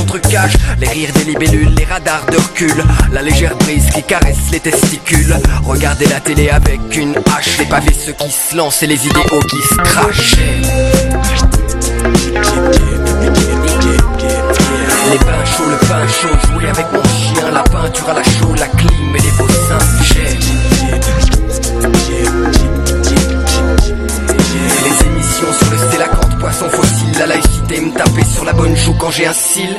contre-cage. Les rires des libellules, les radars de recul, la légère brise qui caresse les testicules. Regardez la télé avec une hache, les pavés ceux qui se lancent et les idéaux qui se crachent. Les bains chauds, le pain chaud, jouer avec mon chien, la peinture à la chaux, la clim et les beaux seins. Les émissions sur le stélacante, poisson fossile, la laïcité me taper sur la bonne joue quand j'ai un cil.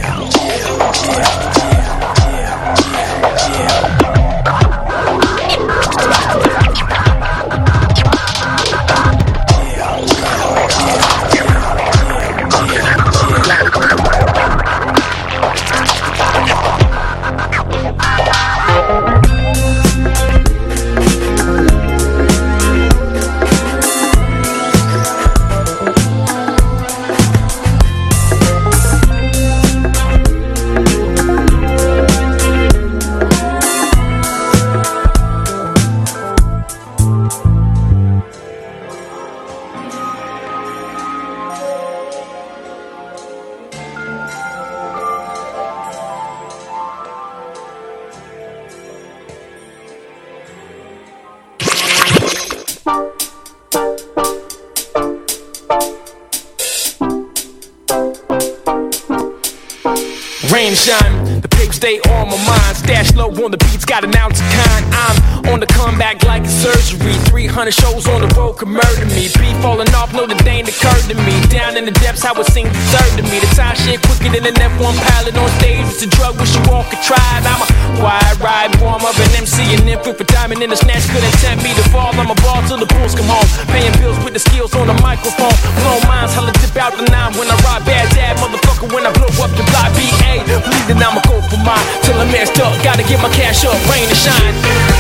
Rain shine, the paper stay on my mind. Stash low on the beats, got an ounce of kind. I'm on the comeback like a surgery. 300 shows on the road could murder me. Beat falling off, no, the ain't occurred to me. Down in the depths, I would sing the third to me. The time shit quicker than an F1 pilot on stage. It's a drug, wish you all could try it. I'm a wide ride, warm up an MC and then flip a diamond in the snatch. Couldn't tempt me to fall, I'm a ball till the bulls come home. Paying bills with the skills on the microphone. Blow minds, hella dip out the nine when I ride bad dad, motherfucker, when I blow up the block. BA, believe that I'ma go for mine till I'm messed up. Gotta get my cash up, rain and shine.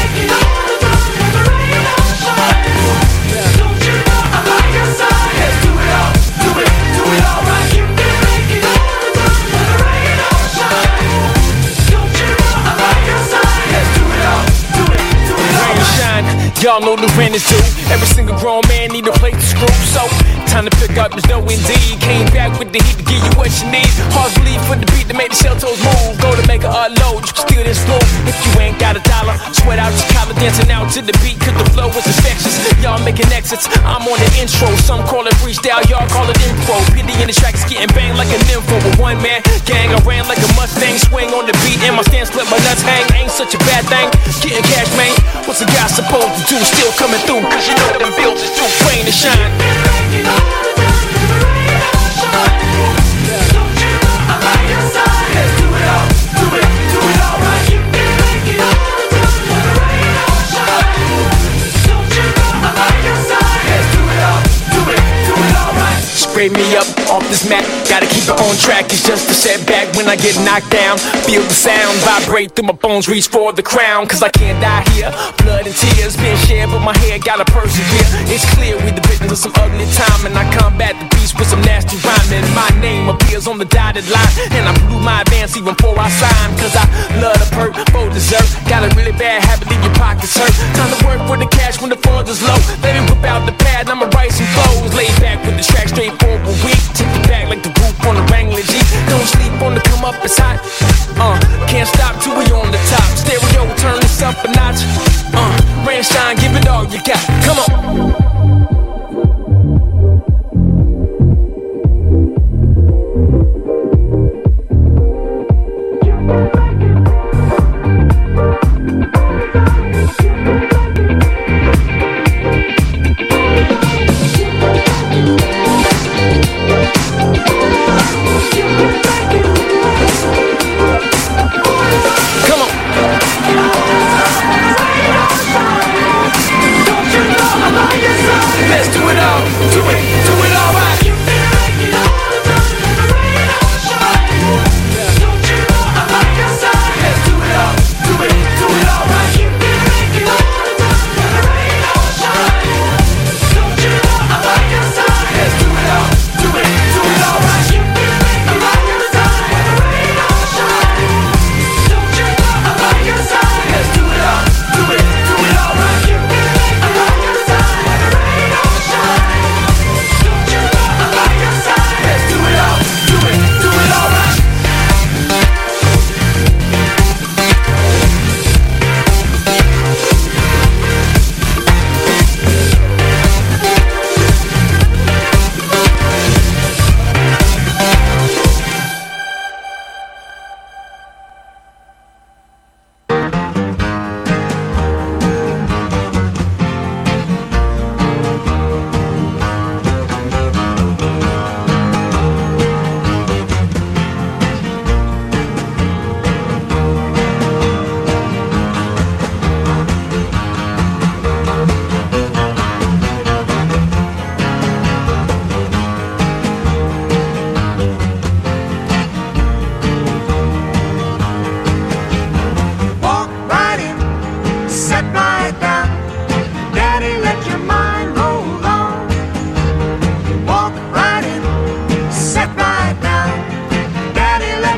Don't you know I'm by your side? Let's do it all, do it all right. You can make it all the time when the rain or shine. Don't you know I'm by your side? Let's do it all, do it all rain and shine. Y'all know the rent is due. Every single grown man need a plate to screw. So time to pick up his dough indeed. Came back with the heat to give you what you need. Hard bleed for the beat to make the shell toes move. Go to make a unload, you can steal this flow. If you ain't got a dollar, sweat out your collar, dancing out to the beat, cause the flow is infectious. Y'all making exits, I'm on the intro. Some call it freestyle, y'all call it info. Pity in the tracks getting banged like a nympho. With one man gang, I ran like a Mustang. Swing on the beat and my stance let my nuts hang. Ain't such a bad thing, getting cash, man. What's a guy supposed to do? Still coming through, cause you know them bills is too rain to shine. Spray me up off this mat, gotta keep it on track. It's just a setback when I get knocked down. Feel the sound vibrate through my bones, reach for the crown. Cause I can't die here, blood and tears been shared, but my head gotta persevere. It's clear we the victims of some ugly time, and I combat the beast with some nasty rhyming. My name appears on the dotted line, and I blew my advance even before I signed. Cause I love the perk for dessert. Got a really bad habit, leave your pockets hurt. Time to work for the cash when the funds is low. Let me whip out the pad, and I'ma write some flows. Lay back with the track straight forward week. Take it back like the roof on the Wrangler Jeep. Don't sleep on the come up, it's hot. Can't stop till we on the top. Stereo, turn this up a notch. Rain, shine, give it all you got. Come on. You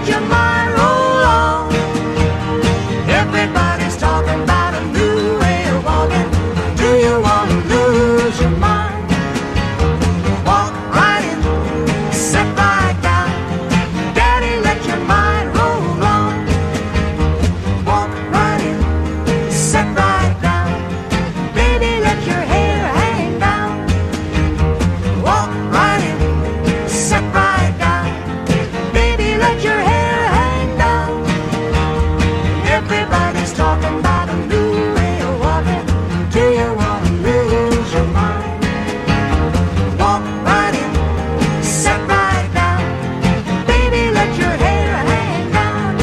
let your mind roll on. Everybody's talking about a new way of walking. Do you want to lose your mind? Walk right in, sit right down. Daddy, let your mind roll on. Walk right in, sit right down. Baby, let your hair hang down. Walk right in, sit right down. Baby, let your hair hang down. Everybody's talking about a new way of walking. Do you want to lose your mind? Walk right in, sit right down. Baby, let your hair hang down.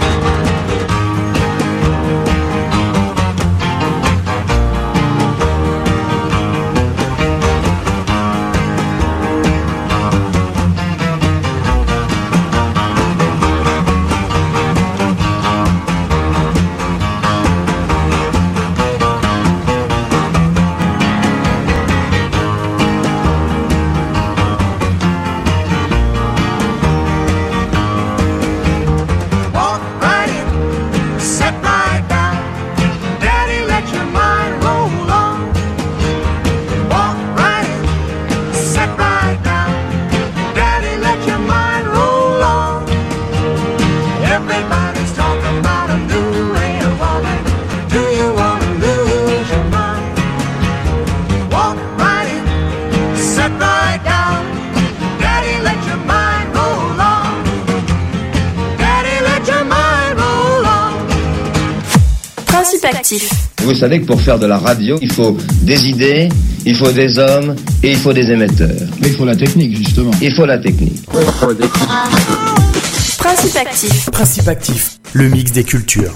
Walk right in, sit right down. Daddy, let your mind roll on. Walk right in, sit right down. Daddy, let your mind roll on. Everybody's talking about a new way of walking. Do you want to lose your mind? Walk right in, sit right down. Daddy, let your mind roll on. Daddy, let your mind roll on. Principe actif. Vous savez que pour faire de la radio, il faut des idées, il faut des hommes et il faut des émetteurs. Mais il faut la technique, justement. Il faut la technique. Principe actif. Principe actif, le mix des cultures.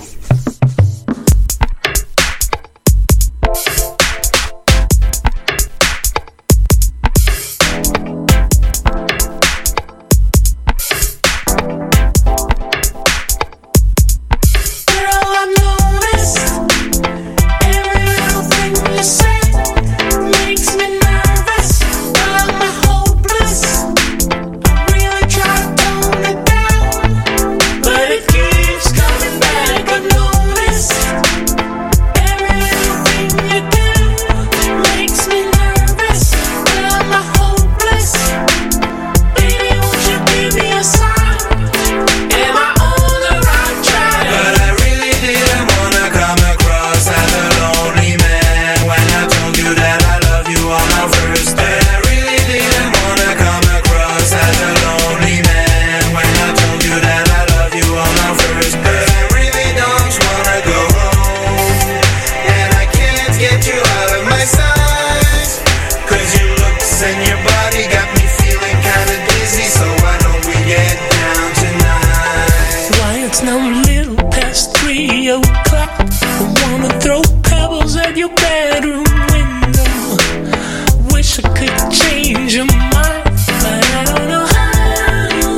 Girl, I've noticed every little thing you say makes me nervous. I'm hopeless. I really try to tone it down, but it keeps coming back. I've noticed every little thing you do makes me nervous. I'm hopeless. Baby, won't you give me a sign? Am I on the right track? But I really didn't wanna come across as a lonely man when I told you that I love you on our first date. I really didn't wanna come across as a lonely man when I told you that I love you on our first date. I really don't wanna go home, and I can't get you out of my sight, 'cause your looks and your body got me feeling kinda dizzy. So why don't we get down tonight? Why, it's now a little past 3 o'clock. I wanna throw pebbles at your bedroom window. Wish I could change your mind, but I don't know how.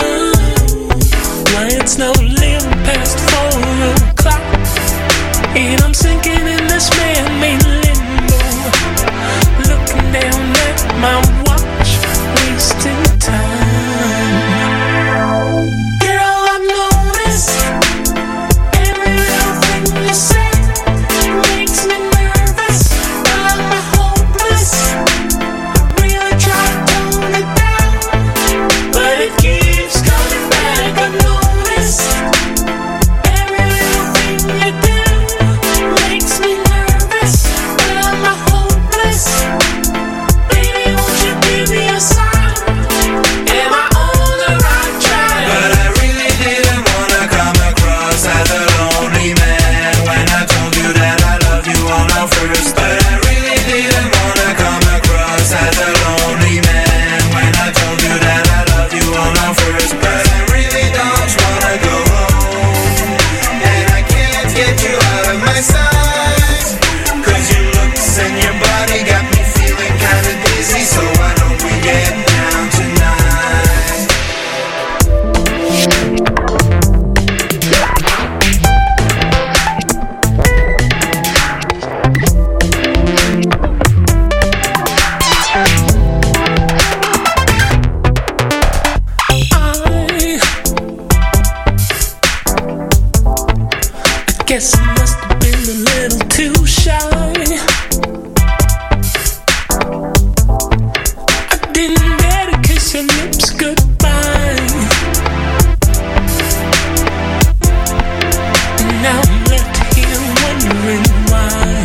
Why, it's now a little past 4 o'clock, and I'm sinking in this man-made limbo, looking down at my watch, wasting time. Girl, I've noticed every little thing you say makes me nervous. I'm hopeless. I really try to tone it down, but it keeps coming back. I've noticed Guess I must have been a little too shy. I didn't dare to kiss your lips goodbye. And now I'm left here wondering why.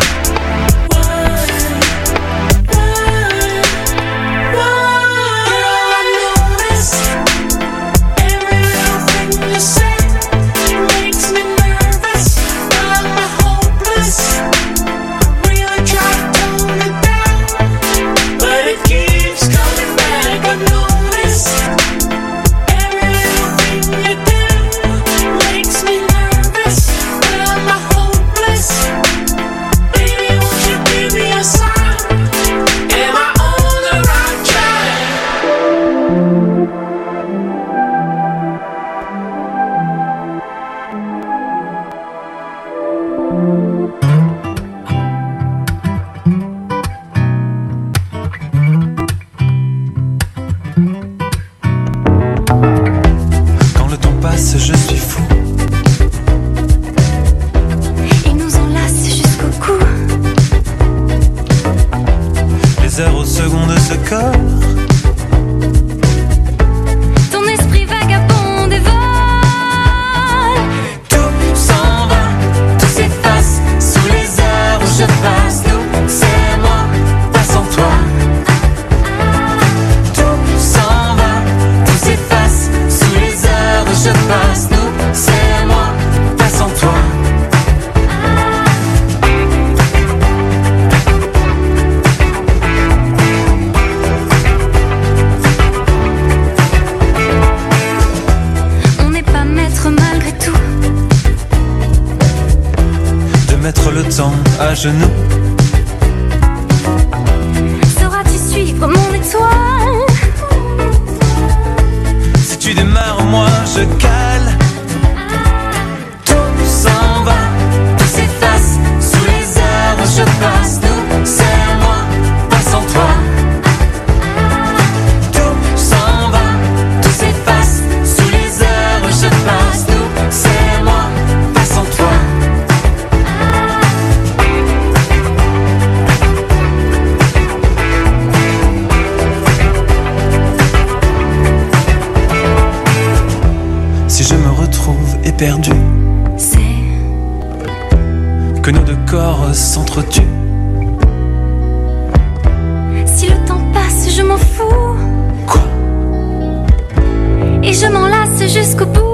À genoux. Sauras-tu suivre mon étoile? Si tu démarres, moi je cale. Tout s'en va, tout s'efface. Sous les arbres je passe. Nous, c'est moi, pas sans toi. Tout s'en va, tout s'efface. Sous les arbres je passe. Nous, c'est moi, pas sans toi. Si je me retrouve éperdu, c'est que nos deux corps s'entretuent. Si le temps passe, je m'en fous. Quoi? Et je m'enlace jusqu'au bout.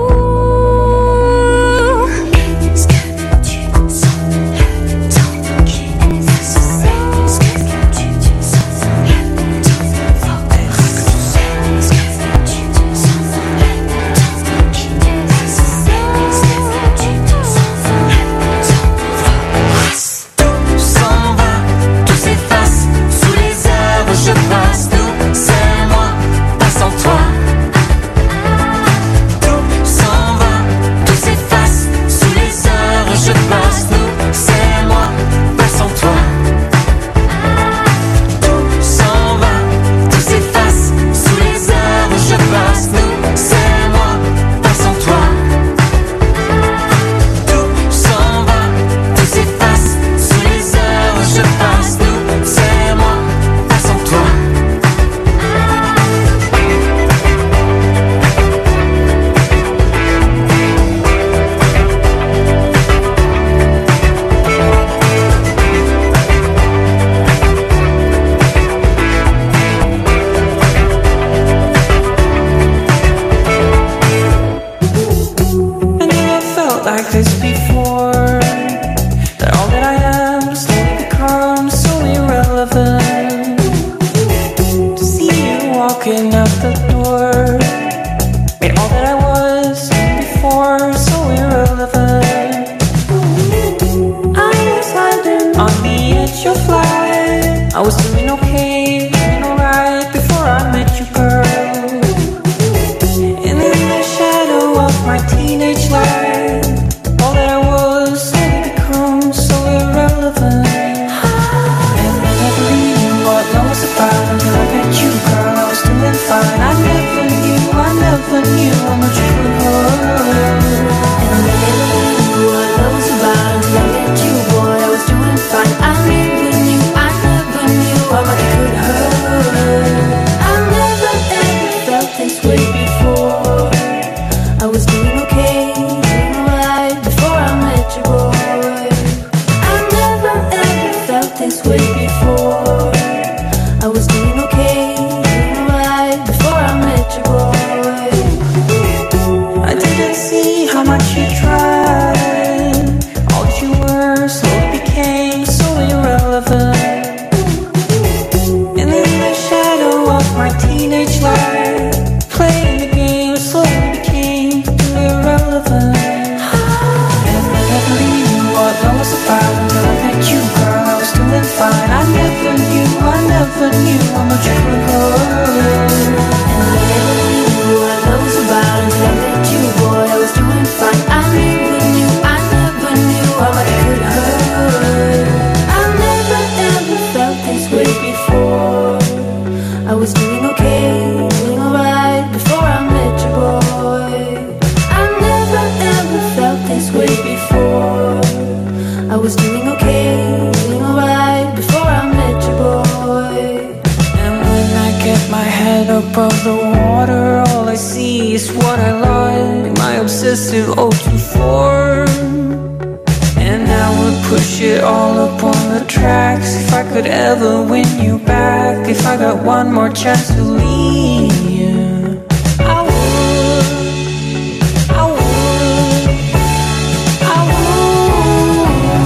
Est-ce que tu sens le temps qui passe? Est-ce que tu sens le temps forter? Est-ce que tu sens le temps qui passe? Est-ce que tu sens le temps forter? Tout s'en va, tout s'efface. Sous les arbres je passe. Nous, c'est moi, pas sans toi. Tout s'en va, tout s'efface. Sous les arbres je passe. Nous, c'est moi, pas sans toi. Tout s'en va, tout s'efface. Sous les arbres je passe. Nous, c'est moi, pas sans toi. Tout s'en va, tout s'efface. Sous les arbres je passe. Nous, c'est moi, pas sans toi. I never felt like this before. That all that I am slowly becomes so irrelevant. To see you walking out the door made all that I was before so irrelevant. I was landing on the edge of life. I was doing okay, doing alright before I met you, girl. And in the shadow of my teenage life, all that I how much you tried. All that you were slowly became so irrelevant. And in the shadow of my teenage life, playing the game slowly became irrelevant. And I never knew what love was about until I met you, girl. I was doing fine. I never knew how much you could hurt. And I never knew what love was about until I met you, boy. I was doing fine. I never knew how much it could hurt. I never ever felt this way before. I was doing okay, doing alright before I met you, boy. I never ever felt this way before. I was doing okay, doing alright before I met you, boy. And when I get my head above the water, all I see is what I like, my obsessive O24. And I would push it all up on the tracks. If I could ever win you back, if I got one more chance to leave you, I would, I would, I would.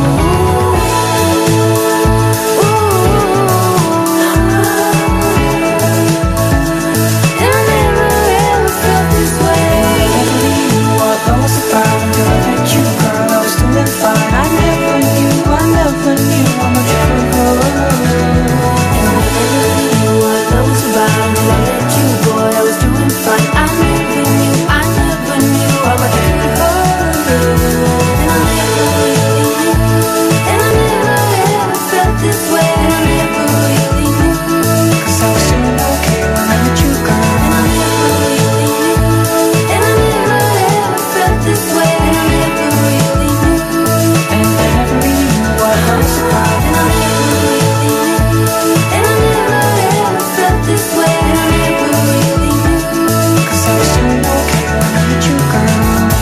And I never ever felt this way. I never knew what love was about until I met you, girl. I was doing fine. I never knew how much you could hurt. And I never knew what love was about until I met you, boy. I was doing fine. I never knew how much it could hurt. And I never really knew. And I never ever felt this way. And I never really knew. 'Cause I was doing okay when I met you, girl. And I never really knew. And I never ever felt this way. And I never really knew. And I never really knew what love was about. And I never really knew. And I never ever felt this way. And I never really knew. 'Cause I was doing okay when I met you, girl.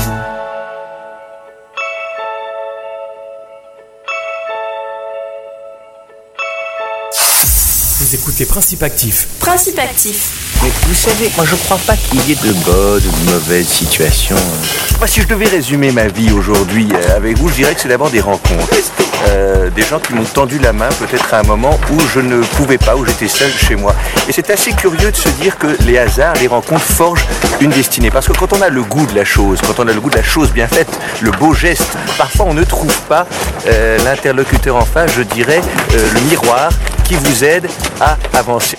Vous écoutez Principe Actif. Principe actif. Mais vous savez, moi je crois pas qu'il y ait de bonnes ou de mauvaises situations. Moi, si je devais résumer ma vie aujourd'hui avec vous, je dirais que c'est d'abord des rencontres. Des gens qui m'ont tendu la main peut-être à un moment où je ne pouvais pas, où j'étais seul chez moi. Et c'est assez curieux de se dire que les hasards, les rencontres forgent une destinée. Parce que quand on a le goût de la chose, quand on a le goût de la chose bien faite, le beau geste, parfois on ne trouve pas l'interlocuteur en face, je dirais, le miroir qui vous aide à avancer.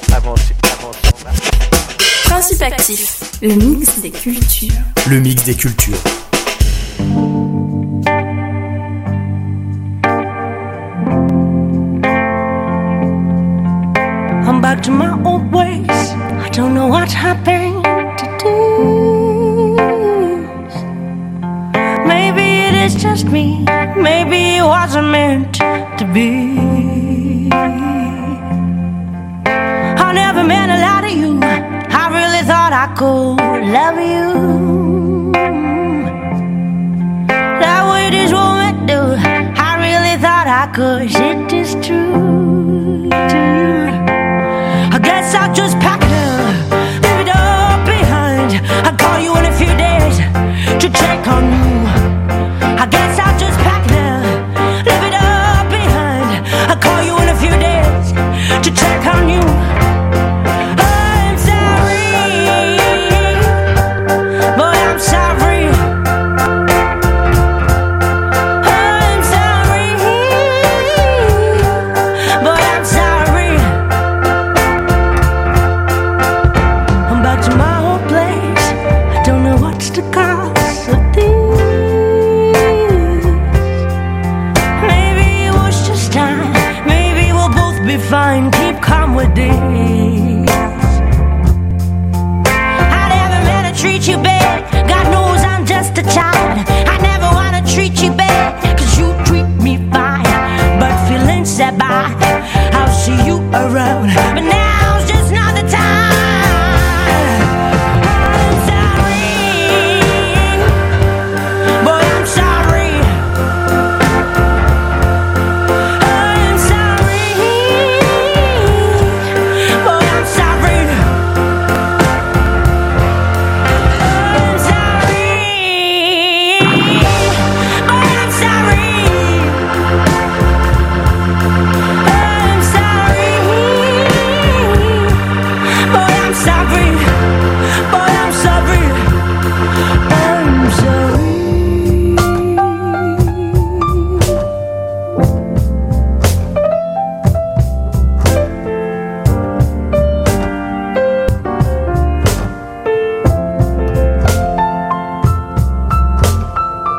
Principe actif. Le mix des cultures. Le mix des cultures. I'm back to my old ways. I don't know what happened to do. Maybe it is just me. Maybe it wasn't meant to be. I never meant a lot of you. I really thought I could love you. That way this woman do. I really thought I could. It is true. I guess I'll just pack it up, leave it all behind. I'll call you in a few days to check on you. I guess I'll just pack it up, leave it all behind. I'll call you in a few days to check on you. I'm sorry, boy, I'm sorry. I'm sorry, boy, I'm sorry. I'm back to my old place. I don't know what's the cause of this. Maybe it was just time. Maybe we'll both be fine. Keep calm with this. I never meant to treat you bad. God knows I'm just a child. I never wanna treat you bad, 'cause you treat me fine. But feelings set by, I'll see you around. But now's just not the time. I'm sorry, boy, I'm sorry. I'm sorry, boy, I'm sorry. I'm sorry,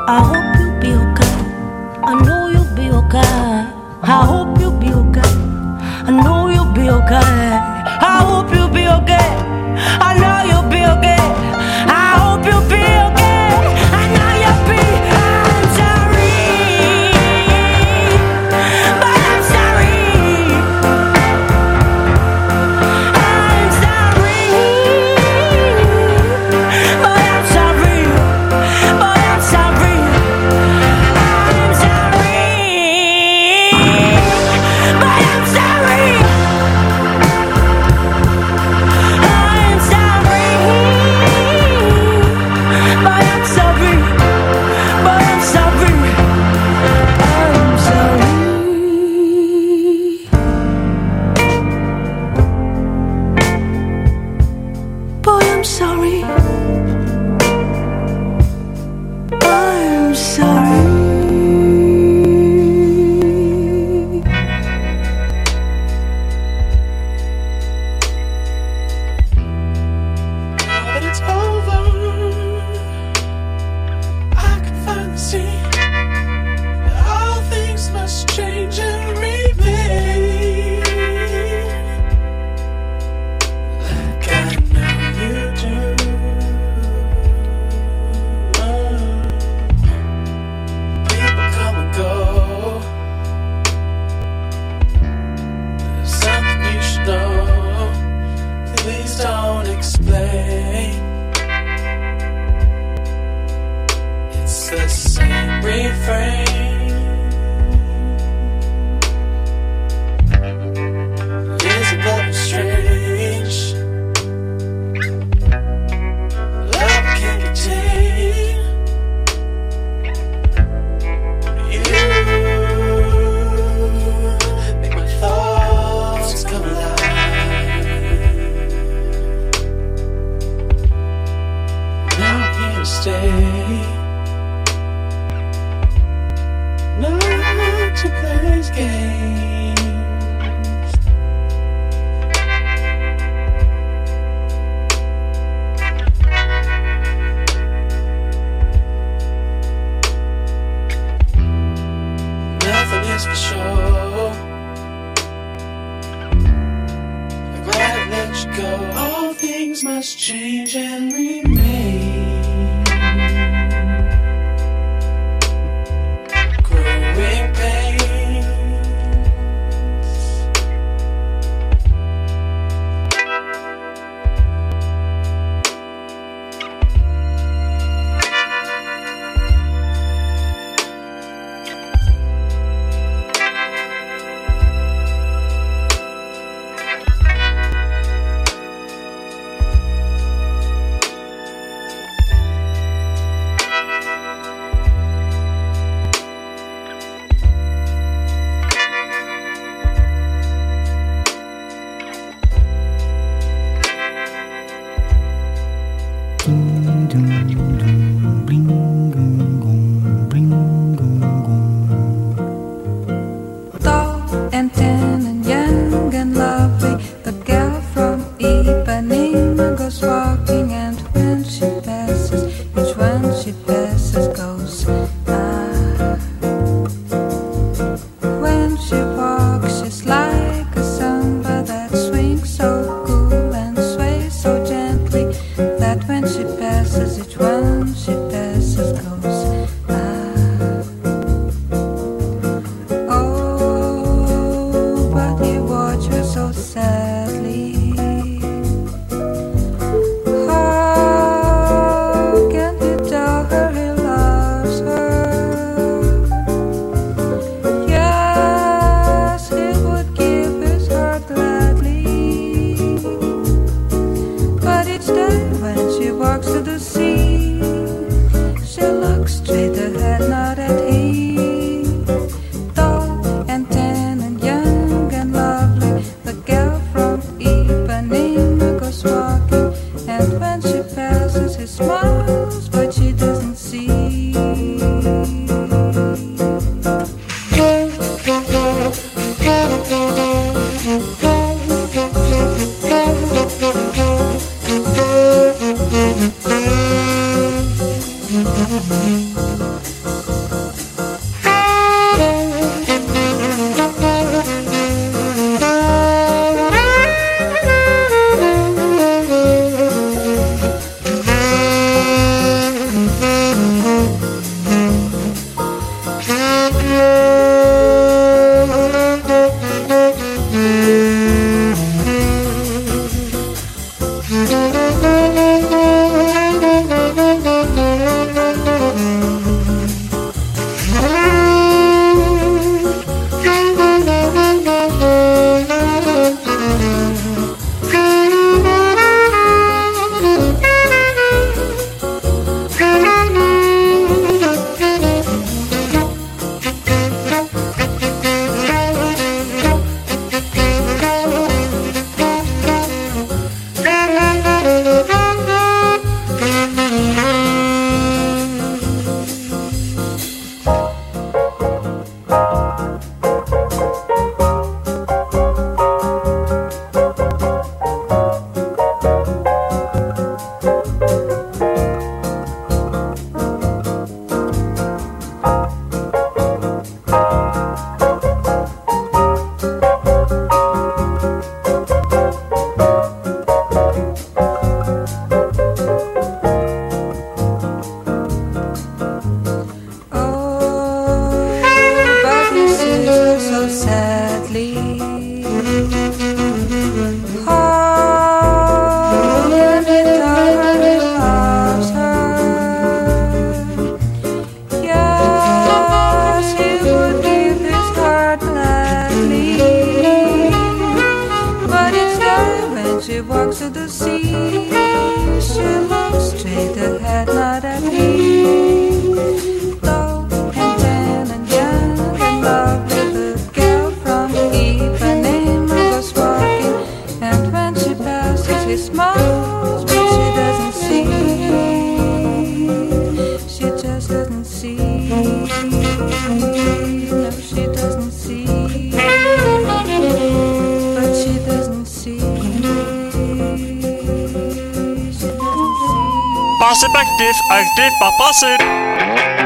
I hope you'll be okay. I know you'll be okay. I hope you'll be okay. I know you'll be okay. I hope you'll be okay. I know you'll be okay. I hope you'll be okay. I know you'll be. I'm sorry, but I'm sorry. I'm sorry, but I'm sorry. But I'm sorry. I'm sorry, but I'm sorry. I'm sorry, but I'm sorry. But I'm sorry. I'm sorry. Boy, I'm sorry. I'm sorry. Now that it's over, I can finally see that all things must change and remain. Like I know you do. People come and go. There's something you should know. Please don't explain. It's the same refrain. Isn't love strange? Love can't contain you. Make my thoughts come alive. Now I'm here to stay. Not to play these games. Nothing is for sure. I'm glad I let you go. All things must change and remain. Growing pains. Tall and tan and young and lovely, the girl from Ipanema goes walking, and when she passes, each one she passes goes ah. When she walks, she's like a samba that swings so cool and sways so gently, that when she passes, each one she passes goes ah. Oh, but he watched her so sadly. How can he tell her he loves her? Yes, he would give his heart gladly. But each day when she walks to the sea, she looks straight ahead, not at him. Tall and tan and young and lovely, the girl from Ipanema goes walking, and when she passes, he smiles, but she doesn't see. Principe actif, actif par principe.